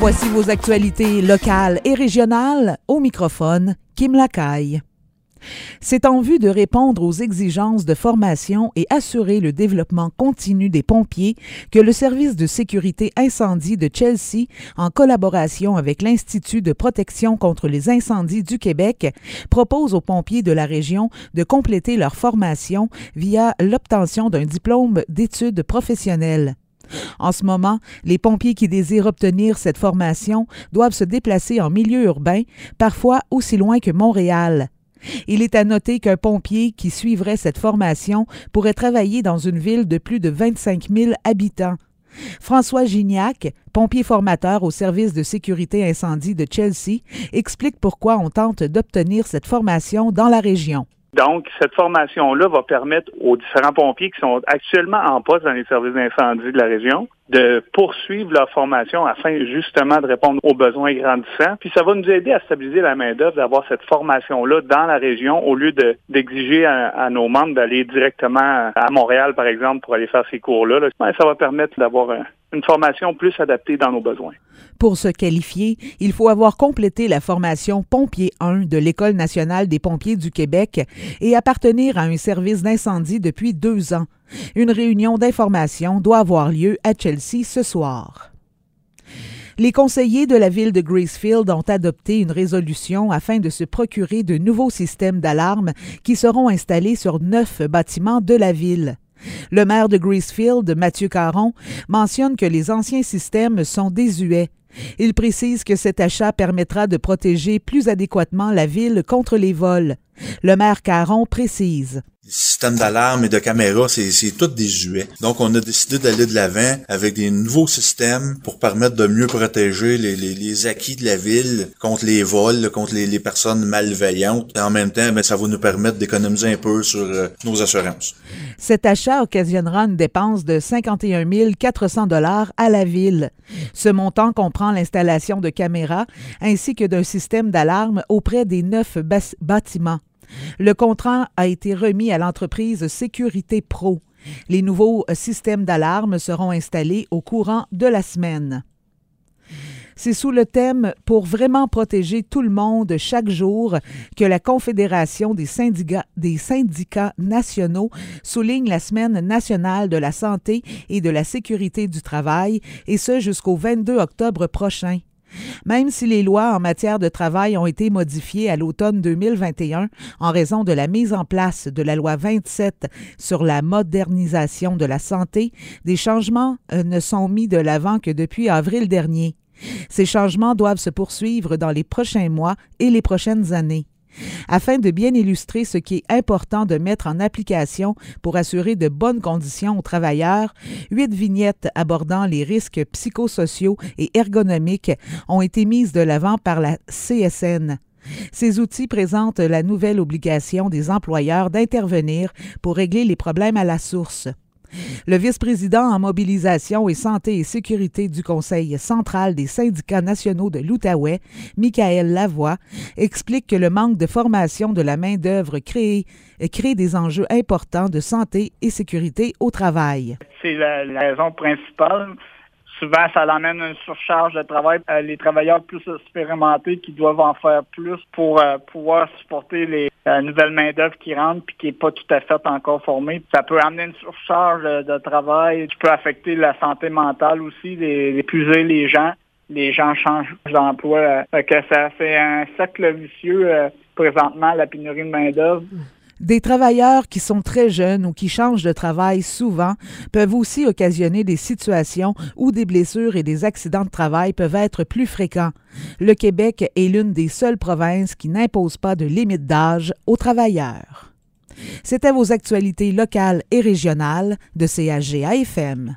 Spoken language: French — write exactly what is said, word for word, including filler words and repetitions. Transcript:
Voici vos actualités locales et régionales. Au microphone, Kim Lacaille. C'est en vue de répondre aux exigences de formation et assurer le développement continu des pompiers que le service de sécurité incendie de Chelsea, en collaboration avec l'Institut de protection contre les incendies du Québec, propose aux pompiers de la région de compléter leur formation via l'obtention d'un diplôme d'études professionnelles. En ce moment, les pompiers qui désirent obtenir cette formation doivent se déplacer en milieu urbain, parfois aussi loin que Montréal. Il est à noter qu'un pompier qui suivrait cette formation pourrait travailler dans une ville de plus de vingt-cinq mille habitants. François Gignac, pompier formateur au service de sécurité incendie de Chelsea, explique pourquoi on tente d'obtenir cette formation dans la région. Donc, cette formation-là va permettre aux différents pompiers qui sont actuellement en poste dans les services d'incendie de la région de poursuivre leur formation afin justement de répondre aux besoins grandissants. Puis ça va nous aider à stabiliser la main-d'œuvre, d'avoir cette formation-là dans la région au lieu de, d'exiger à, à nos membres d'aller directement à Montréal, par exemple, pour aller faire ces cours-là. Là. Ça va permettre d'avoir un, une formation plus adaptée dans nos besoins. Pour se qualifier, il faut avoir complété la formation Pompier un de l'École nationale des pompiers du Québec et appartenir à un service d'incendie depuis deux ans. Une réunion d'information doit avoir lieu à Chelsea ce soir. Les conseillers de la ville de Gracefield ont adopté une résolution afin de se procurer de nouveaux systèmes d'alarme qui seront installés sur neuf bâtiments de la ville. Le maire de Gracefield, Mathieu Caron, mentionne que les anciens systèmes sont désuets. Il précise que cet achat permettra de protéger plus adéquatement la ville contre les vols. Le maire Caron précise. Les systèmes d'alarme et de caméras, c'est, c'est tout désuet. Donc, on a décidé d'aller de l'avant avec des nouveaux systèmes pour permettre de mieux protéger les, les, les acquis de la ville contre les vols, contre les, les personnes malveillantes. Et en même temps, ben, ça va nous permettre d'économiser un peu sur euh, nos assurances. Cet achat occasionnera une dépense de cinquante et un mille quatre cents dollars à la ville. Ce montant comprend l'installation de caméras ainsi que d'un système d'alarme auprès des neuf bas- bâtiments. Le contrat a été remis à l'entreprise Sécurité Pro. Les nouveaux systèmes d'alarme seront installés au courant de la semaine. C'est sous le thème « Pour vraiment protéger tout le monde chaque jour » que la Confédération des syndicats, des syndicats nationaux souligne la Semaine nationale de la santé et de la sécurité du travail, et ce jusqu'au vingt-deux octobre prochain. Même si les lois en matière de travail ont été modifiées à l'automne deux mille vingt et un en raison de la mise en place de la loi vingt-sept sur la modernisation de la santé, des changements ne sont mis de l'avant que depuis avril dernier. Ces changements doivent se poursuivre dans les prochains mois et les prochaines années. Afin de bien illustrer ce qui est important de mettre en application pour assurer de bonnes conditions aux travailleurs, huit vignettes abordant les risques psychosociaux et ergonomiques ont été mises de l'avant par la C S N. Ces outils présentent la nouvelle obligation des employeurs d'intervenir pour régler les problèmes à la source. Le vice-président en mobilisation et santé et sécurité du Conseil central des syndicats nationaux de l'Outaouais, Michael Lavoie, explique que le manque de formation de la main-d'œuvre crée, crée des enjeux importants de santé et sécurité au travail. C'est la, la raison principale. Souvent, ça l'amène une surcharge de travail. Euh, les travailleurs plus expérimentés qui doivent en faire plus pour euh, pouvoir supporter les euh, nouvelles main-d'œuvre qui rentrent puis qui n'est pas tout à fait encore formée. Ça peut amener une surcharge de, de travail qui peut affecter la santé mentale aussi, les, épuiser les gens. Les gens changent d'emploi. Euh, fait que ça fait un cercle vicieux euh, présentement, la pénurie de main-d'œuvre. Des travailleurs qui sont très jeunes ou qui changent de travail souvent peuvent aussi occasionner des situations où des blessures et des accidents de travail peuvent être plus fréquents. Le Québec est l'une des seules provinces qui n'impose pas de limite d'âge aux travailleurs. C'était vos actualités locales et régionales de C H G A F M.